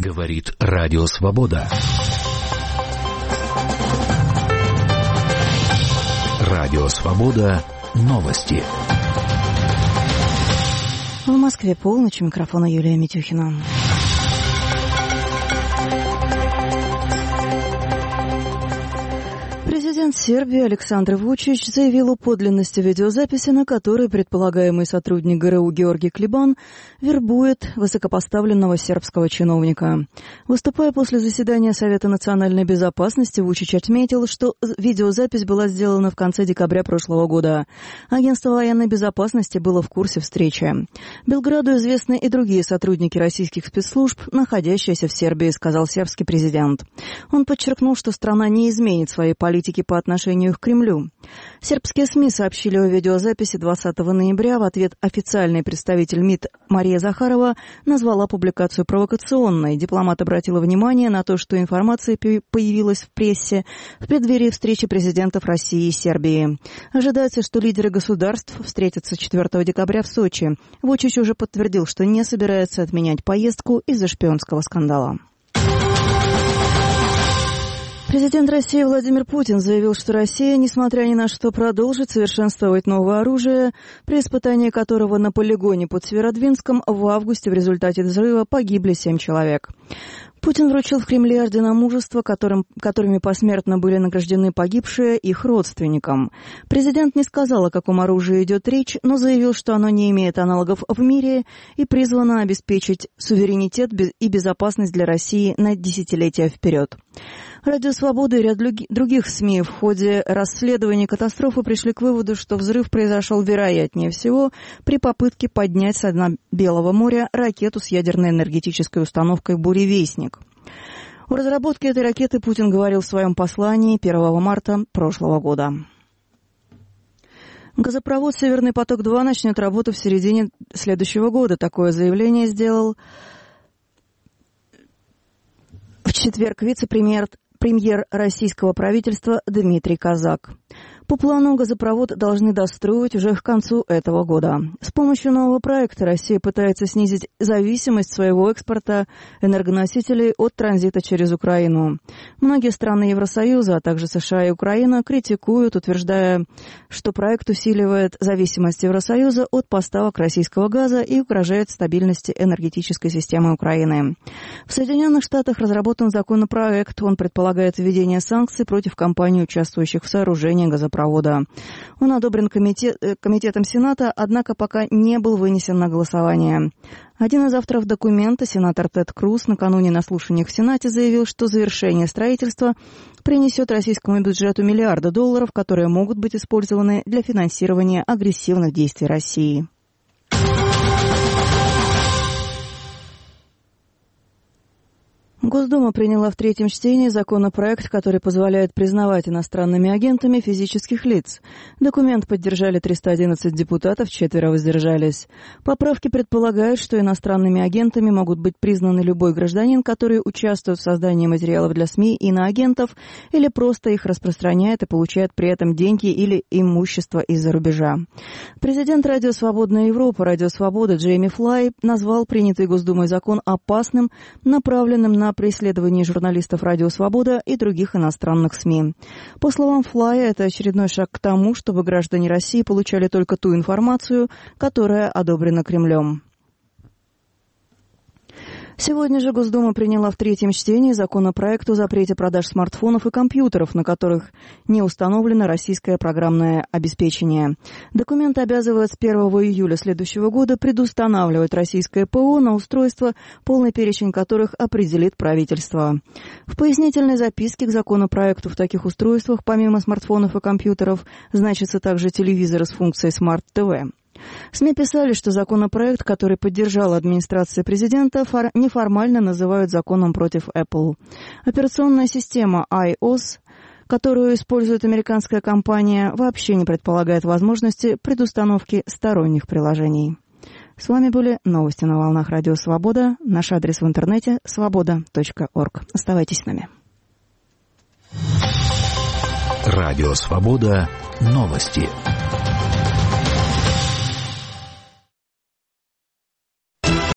Говорит Радио Свобода. Радио Свобода. Новости. В Москве полночь. У микрофона Юлия Митюхина. Президент Сербии Александр Вучич заявил о подлинности видеозаписи, на которой предполагаемый сотрудник ГРУ Георгий Клебан вербует высокопоставленного сербского чиновника. Выступая после заседания Совета национальной безопасности, Вучич отметил, что видеозапись была сделана в конце декабря прошлого года. Агентство военной безопасности было в курсе встречи. Белграду известны и другие сотрудники российских спецслужб, находящиеся в Сербии, сказал сербский президент. Он подчеркнул, что страна не изменит своей политики по отношению к Кремлю. Сербские СМИ сообщили о видеозаписи 20 ноября. В ответ официальный представитель МИД Мария Захарова назвала публикацию провокационной. Дипломат обратила внимание на то, что информация появилась в прессе в преддверии встречи президентов России и Сербии. Ожидается, что лидеры государств встретятся 4 декабря в Сочи. Вучич уже подтвердил, что не собирается отменять поездку из-за шпионского скандала. Президент России Владимир Путин заявил, что Россия, несмотря ни на что, продолжит совершенствовать новое оружие, при испытании которого на полигоне под Северодвинском в августе в результате взрыва погибли 7 человек. Путин вручил в Кремле ордена мужества, которыми посмертно были награждены погибшие их родственникам. Президент не сказал, о каком оружии идет речь, но заявил, что оно не имеет аналогов в мире и призвано обеспечить суверенитет и безопасность для России на десятилетия вперед. Радио Свобода и ряд других СМИ в ходе расследования катастрофы пришли к выводу, что взрыв произошел, вероятнее всего, при попытке поднять со дна Белого моря ракету с ядерной энергетической установкой «Буревестник». О разработке этой ракеты Путин говорил в своем послании 1 марта прошлого года. Газопровод «Северный поток-2» начнет работу в середине следующего года. Такое заявление сделал в четверг вице-премьер российского правительства Дмитрий Казак. По плану газопровод должны достроить уже к концу этого года. С помощью нового проекта Россия пытается снизить зависимость своего экспорта энергоносителей от транзита через Украину. Многие страны Евросоюза, а также США и Украина критикуют, утверждая, что проект усиливает зависимость Евросоюза от поставок российского газа и угрожает стабильности энергетической системы Украины. В Соединенных Штатах разработан законопроект. Он предполагает введение санкций против компаний, участвующих в сооружении газопровода. Он одобрен комитетом Сената, однако пока не был вынесен на голосование. Один из авторов документа, сенатор Тед Круз, накануне на слушаниях в Сенате заявил, что завершение строительства принесет российскому бюджету миллиарды долларов, которые могут быть использованы для финансирования агрессивных действий России. Госдума приняла в третьем чтении законопроект, который позволяет признавать иностранными агентами физических лиц. Документ поддержали 311 депутатов, 4 воздержались. Поправки предполагают, что иностранными агентами могут быть признаны любой гражданин, который участвует в создании материалов для СМИ и иноагентов, или просто их распространяет и получает при этом деньги или имущество из-за рубежа. Президент Радио Свободная Европа, Радио Свобода Джейми Флай назвал принятый Госдумой закон опасным, направленным на преследование журналистов Радио Свобода и других иностранных СМИ. По словам Флая, это очередной шаг к тому, чтобы граждане России получали только ту информацию, которая одобрена Кремлем. Сегодня же Госдума приняла в третьем чтении законопроект о запрете продаж смартфонов и компьютеров, на которых не установлено российское программное обеспечение. Документ обязывает с 1 июля следующего года предустанавливать российское ПО на устройства, полный перечень которых определит правительство. В пояснительной записке к законопроекту в таких устройствах, помимо смартфонов и компьютеров, значатся также телевизоры с функцией Smart TV. СМИ писали, что законопроект, который поддержала администрация президента, неформально называют законом против Apple. Операционная система iOS, которую использует американская компания, вообще не предполагает возможности предустановки сторонних приложений. С вами были новости на волнах Радио Свобода. Наш адрес в интернете – svoboda.org. Оставайтесь с нами. Радио Свобода. Новости.